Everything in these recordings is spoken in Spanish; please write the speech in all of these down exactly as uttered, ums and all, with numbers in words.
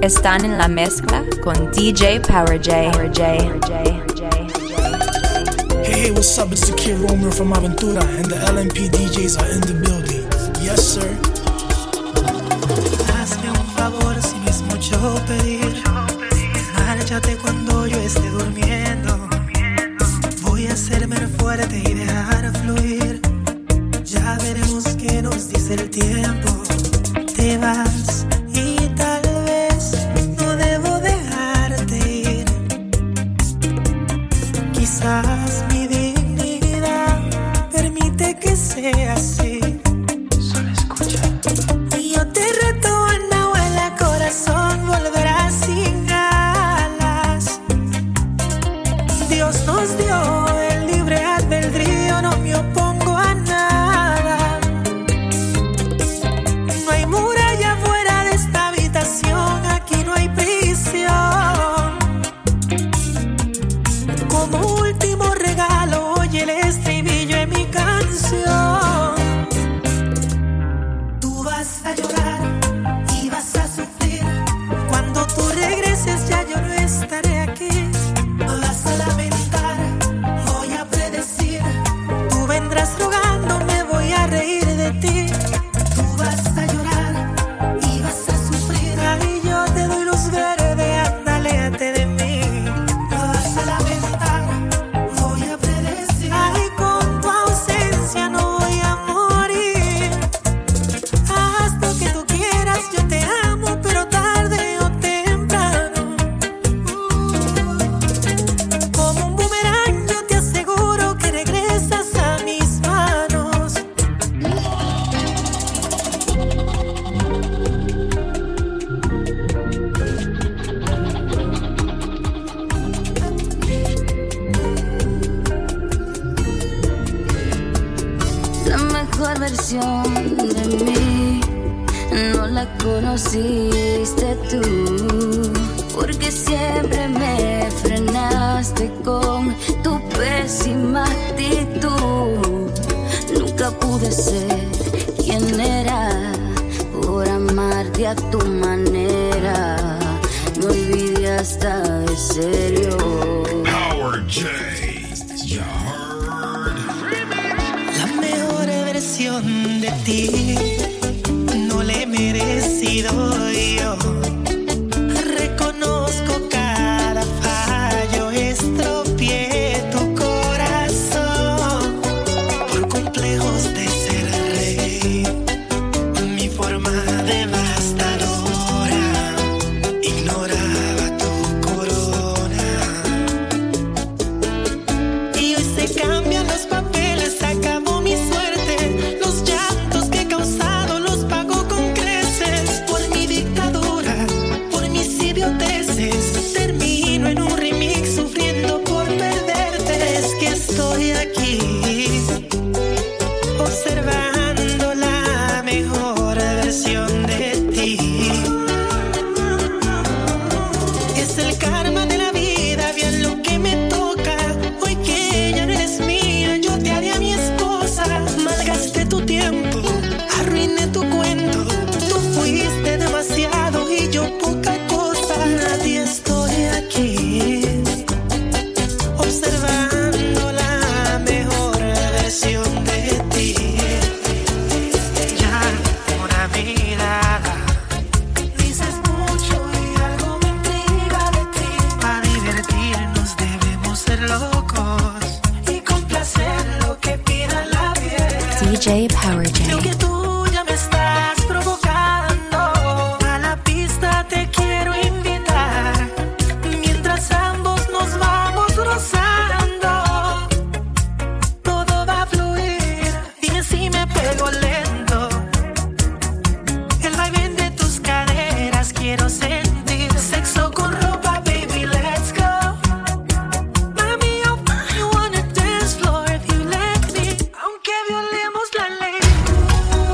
Están en la mezcla con D J Power J. Power J. Hey, what's up? It's the Kid Romeo from Aventura, and the L M P D Js are in the building. Yes, sir. Hazme un favor si no es mucho pedir. Márchate cuando yo esté durmiendo. Voy a hacerme fuerte y dejar fluir. Ya veremos qué nos dice el tiempo. Te vas y tal vez no debo dejarte ir. Quizás mi dignidad permite que sea así. Solo escucha. Y yo te reto a Nahuela, corazón, volverás sin alas. Dios nos dio el libre albedrío, no me opongo a nada. No hay muralla fuera de esta habitación, aquí no hay prisión. Como último regalo, oye el estribillo en mi canción. Tú vas a llorar y vas a sufrir. Cuando tú regreses ya yo no estaré aquí. Vas a lamentar, voy a predecir. Tú vendrás rogando, me voy a reír de ti. Tú vas a llorar y vas a sufrir. Ay, yo te doy luz verde, ándale de mí. Vas a lamentar, voy a predecir. Ay, con tu ausencia no voy a morir. Haz lo que tú quieras, yo te amo, pero tarde o temprano. Como un boomerang yo te aseguro que regresas a mis manos. La mejor versión de mí no la conociste tú, porque siempre me frenaste con tu pésima actitud. Nunca pude ser quien era por amarte a tu manera. Me olvidé hasta de serio. Power J, you heard? La mejor versión de ti no le he merecido yo. Reconozco cada fallo, estropeé tu corazón por complejos de ser rey. Mi forma devastadora ignoraba tu corona. Y hoy se cambian los papeles, acabó mi suerte. Los llantos que he causado los pago con creces. Por mi dictadura, por mis idioteces, termino en un remix sufriendo por perderte. Es que estoy aquí observando la mejor versión de ti. Es el karma de la vida, bien lo que me toca. Hoy que ya no eres mía, yo te haré a mi esposa. Malgasté tu tiempo, arruiné tu cuento. Tú fuiste demasiado y yo poca cosa. Nadie estoy aquí observando la mejor versión de ti. Ya una mirada dices mucho y algo me intriga de ti. Para divertirnos debemos ser locos y complacer lo que pida la piel. D J Power Creo que J. tú ya me estás provocando. A la pista te quiero invitar. Mientras ambos nos vamos rozando, todo va a fluir. Dime si me pego lento. El vaivén de tus caderas quiero sentir. Sexo con ropa, baby, let's go. Mami, I'll find you on the dance floor if you let me. Aunque violemos la ley.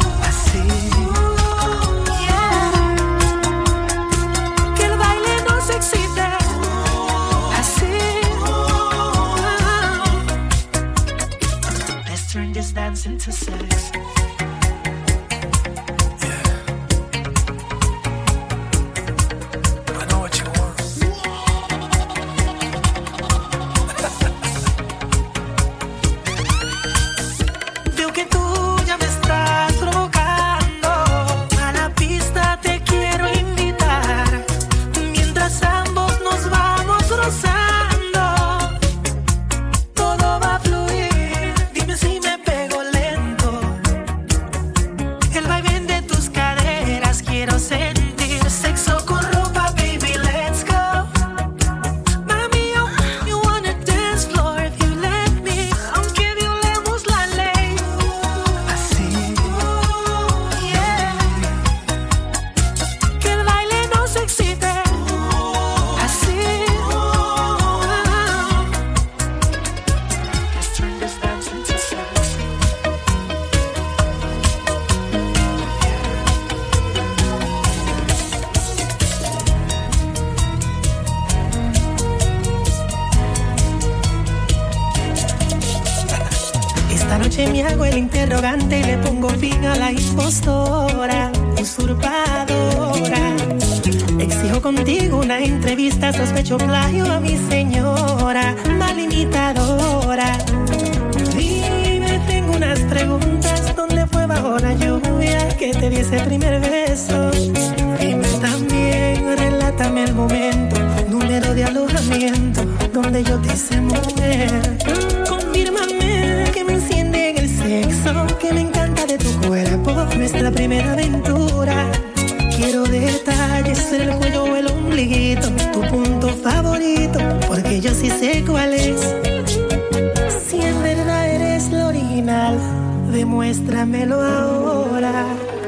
noche me hago el interrogante y le pongo fin a la impostora, usurpadora. Exijo contigo una entrevista, sospecho plagio a mi señora, malimitadora. Dime, tengo unas preguntas, ¿dónde fue bajo la lluvia que te di ese primer beso? Dime también, relátame el momento, número de alojamiento, donde yo te hice mujer. Confírmame que me enciende en el sexo, que me encanta de tu cuerpo, nuestra primera aventura. Quiero detalles en el cuello o el ombliguito, tu punto favorito, porque yo sí sé cuál es. Si en verdad eres lo original, demuéstramelo ahora.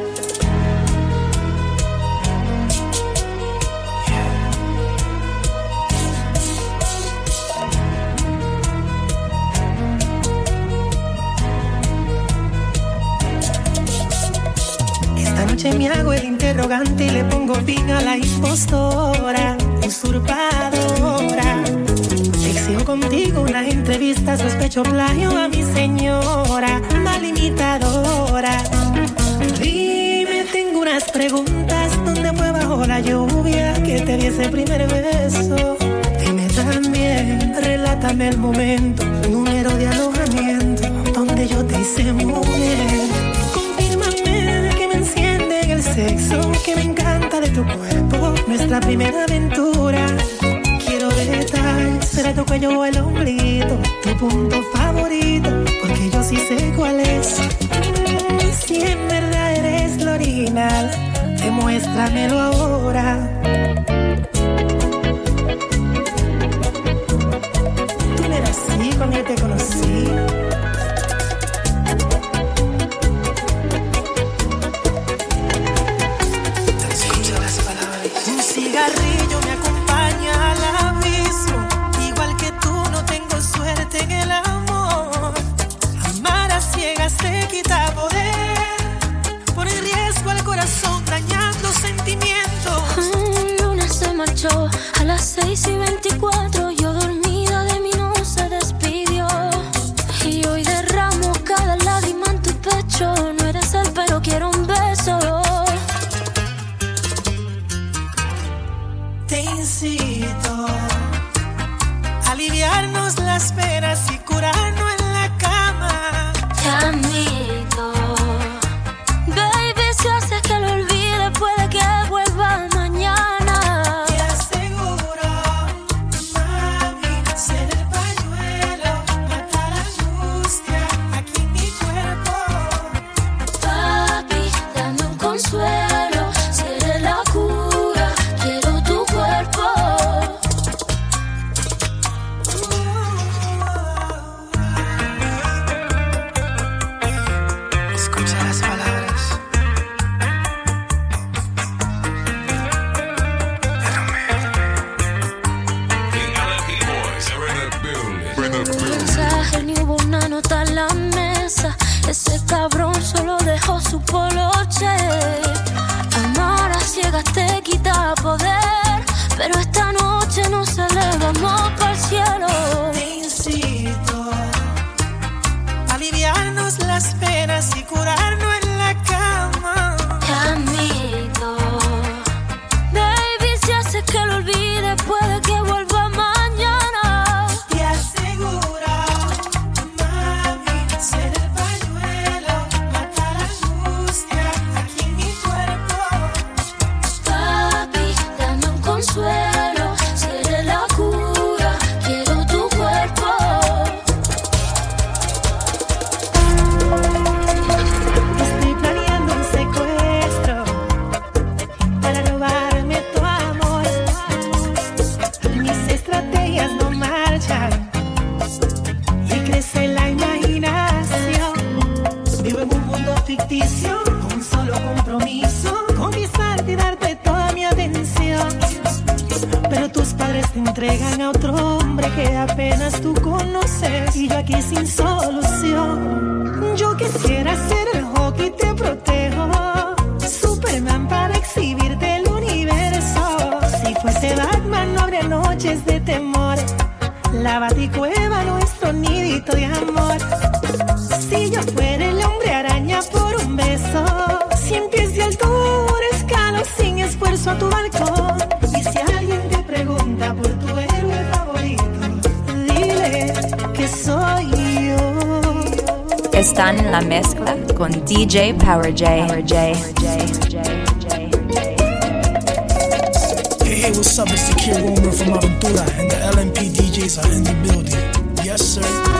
Me hago el interrogante y le pongo fin a la impostora, usurpadora. Exijo contigo una entrevista, sospecho plagio a mi señora, malimitadora. Dime, tengo unas preguntas, ¿dónde fue bajo la lluvia que te di ese primer beso? Dime también, relátame el momento, número de alojamiento, donde yo te hice mujer. Sexo, que me encanta de tu cuerpo, nuestra primera aventura. Quiero detalles, será tu cuello o el ombliguito, tu punto favorito, porque yo sí sé cuál es. Si en verdad eres lo original, demuéstramelo ahora. Tú no eras así cuando yo te conocí. Cigarrillo me acompaña al abismo, igual que tú no tengo suerte en el amor. Amar a ciegas te quita poder, por el riesgo al corazón dañando sentimientos. Mm, Luna se marchó a las seis y veinticuatro, yo dormida de mí no se despidió. Y hoy derramo cada lágrima en tu pecho, no eres él pero quiero un beso. Te incito a aliviarnos las penas y curarnos en la cama. Te admito, baby, si haces que lo olvide puede que vuelva mañana. Te aseguro, mami, ser el pañuelo, mata la angustia aquí en mi cuerpo. Papi, dame un consuelo, seré la cura, quiero tu cuerpo. Escucha las palabras de Romeo. The L M P boys are in the building. In the building. Mensaje, ni hubo una nota en la mesa. Ese cabrón solo dejó su poloche. Amar a ciegas te quita poder, pero esta noche nos elevamos para el cielo. Te incito a aliviarnos las penas y curarnos en la cama. Te admito, baby, si haces que lo olvide puede que vuelva mañana. Te aseguro, mami, ser el pañuelo, mata la angustia aquí en mi cuerpo. Papi, dame un consuelo, seré la cura, quiero tu cuerpo. Estoy planeando un secuestro para robarme tu amor. Mis estrategias no marchan y crece la imaginación. Vivo en un mundo ficticio, con un solo compromiso, conquistarte y darte toda mi atención. Pero tus padres te entregan a otro hombre que apenas tú conoces, y yo aquí sin solución. Yo quisiera ser el hockey, te protejo, Superman para exhibirte el universo. Si fuese Batman no habría noches de temor, la baticueva nuestro nidito de amor. Si yo paso a tu balcón y si alguien te pregunta por tu héroe favorito, dile que soy yo. Están en la mezcla con D J Power J. Hey, hey, what's up? It's the Kid Romer from Aventura, and the L M P D Js are in the building. Yes, sir.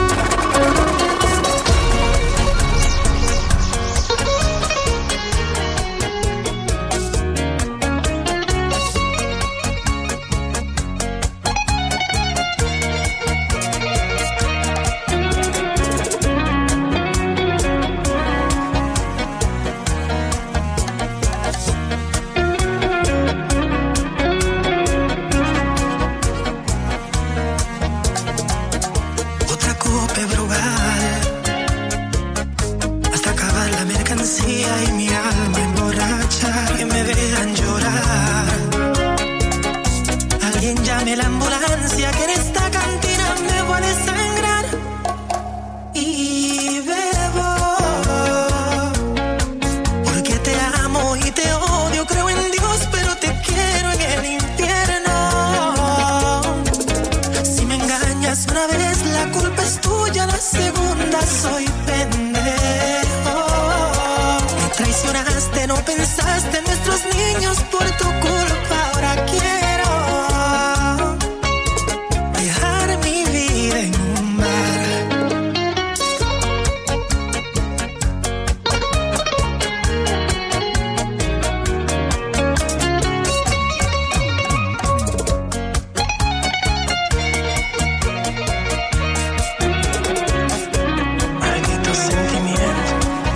Y mi alma emborracha, que me vean llorar. Alguien llame la ambulancia, que en esta cantina me puede sangrar. Y bebo, porque te amo y te odio. Creo en Dios, pero te quiero en el infierno. Si me engañas una vez, la culpa es tuya. La segunda soy pendejo. Traicionaste, no pensaste en nuestros niños, por tu culpa ahora quiero dejar mi vida en un bar. Maldito sentimiento.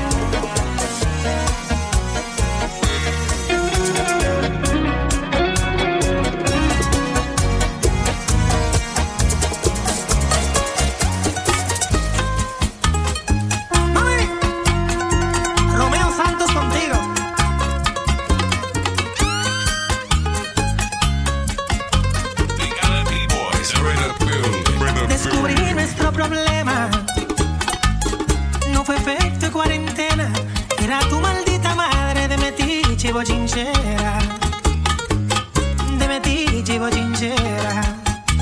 Descubrí nuestro problema. No fue efecto de cuarentena. Era tu maldita madre de metiche y bochinchera. De metiche y bochinchera.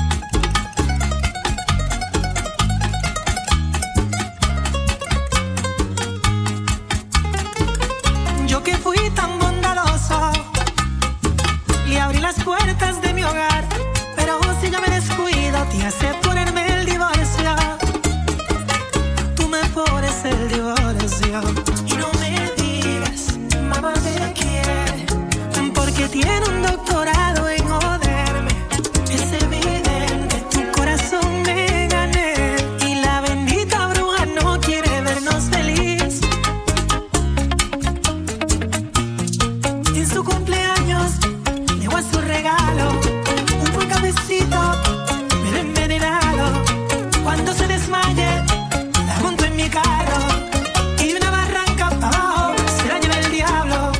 Yo que fui tan bondadoso y abrí las puertas de mi hogar, pero si yo me descuido, te hace ponerme el divorcio. Tú me pones el divorcio. Y no me digas, mamá te quiere, porque tiene un doctorado en joderme. Es evidente, tu corazón me gané. Y la bendita bruja no quiere vernos feliz. En su cumpleaños llegó a su regalo un buen cafecito, me lo he envenenado. Cuando se desmaye, la monto en mi carro y de una barranca para abajo se la lleva el diablo.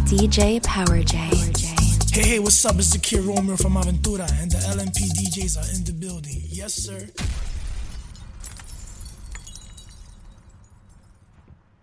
D J Power J. Hey, hey, what's up? It's the Kid Romeo from Aventura, and the L M P D Js are in the building. Yes, sir.